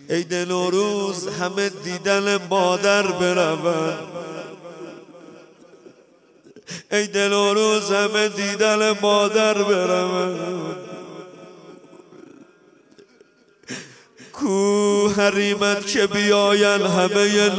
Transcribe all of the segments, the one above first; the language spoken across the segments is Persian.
عید نوروز همه دیدن مادر بروند، عید نوروز همه دیدن مادر بروند. کو حریمت که بیاین همه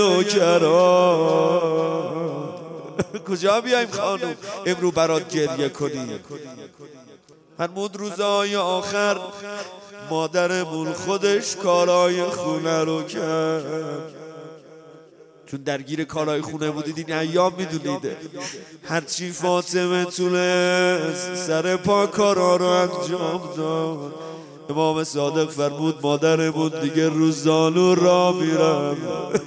نوکران. کجا بیایم خانوم امرو برات گریه کنیم؟ فرمود روزهای آخر مادرمون خودش کارای خونه رو کرد، چون درگیر کارهای خونه بودید این ایام میدونید هرچی فاطمه تونست سر پا کارا رو انجام داد. امام صادق فرمود مادرمون دیگه روزانو را میرم.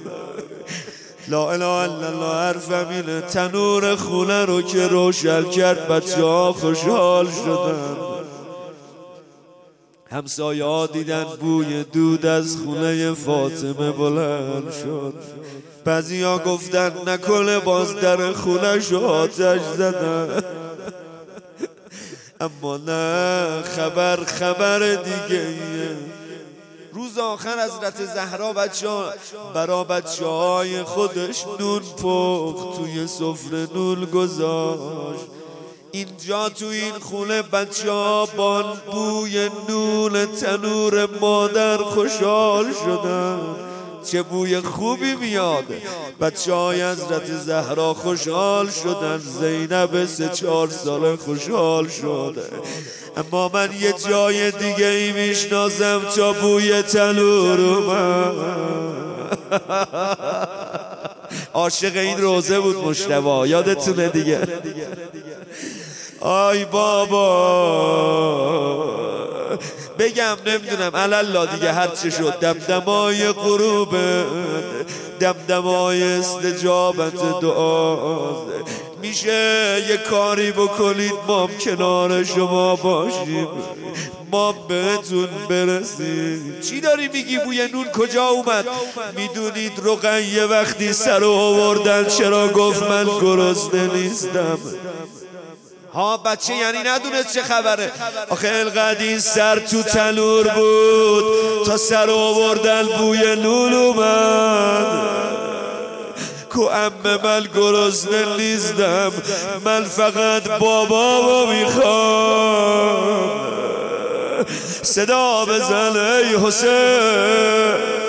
لا اله الا الله. حرف همینه، تنور خونه رو که روشن کرد بچه ها خوشحال شدن. همسایه ها دیدن بوی دود از خونه فاطمه بلند شد. بعضی ها گفتن نکنه باز در خونه شو آتش زدن. اما نه، خبر دیگه ایه. روز آخر حضرت زهرا برا بچه های خودش نون پخت، توی سفره نون گذاشت. اینجا تو این خونه بچه ها با بوی نون تنور مادر خوشحال شدن. چه بوی خوبی میاد. بچه های حضرت زهرا خوشحال شدن، زینب 3-4 ساله خوشحال شده. اما من یه جای دیگه ای میشناسم تا بوی تنور اومد. عاشق این روزه بود مجتبی، یادتونه دیگه. آی بابا بگم نمیدونم علالا دیگه هرچی شد. دمدمای غروب، دمدمای استجابت دعا. میشه یه کاری بکنید ما کنار شما باشیم، ما بهتون برسیم. چی داری میگی بوی نون کجا اومد؟ میدونید رقیه وقتی سر آوردن چرا گفت من گرسنه نیستم؟ ها بچه یعنی ندونست چه خبره. آخه انقدر این سر تو تنور بود تا سر آوردن بوی نون اومد. کو عمه من گرسنه نیستم، من فقط بابامو میخوام. صدا بزن ای حسین.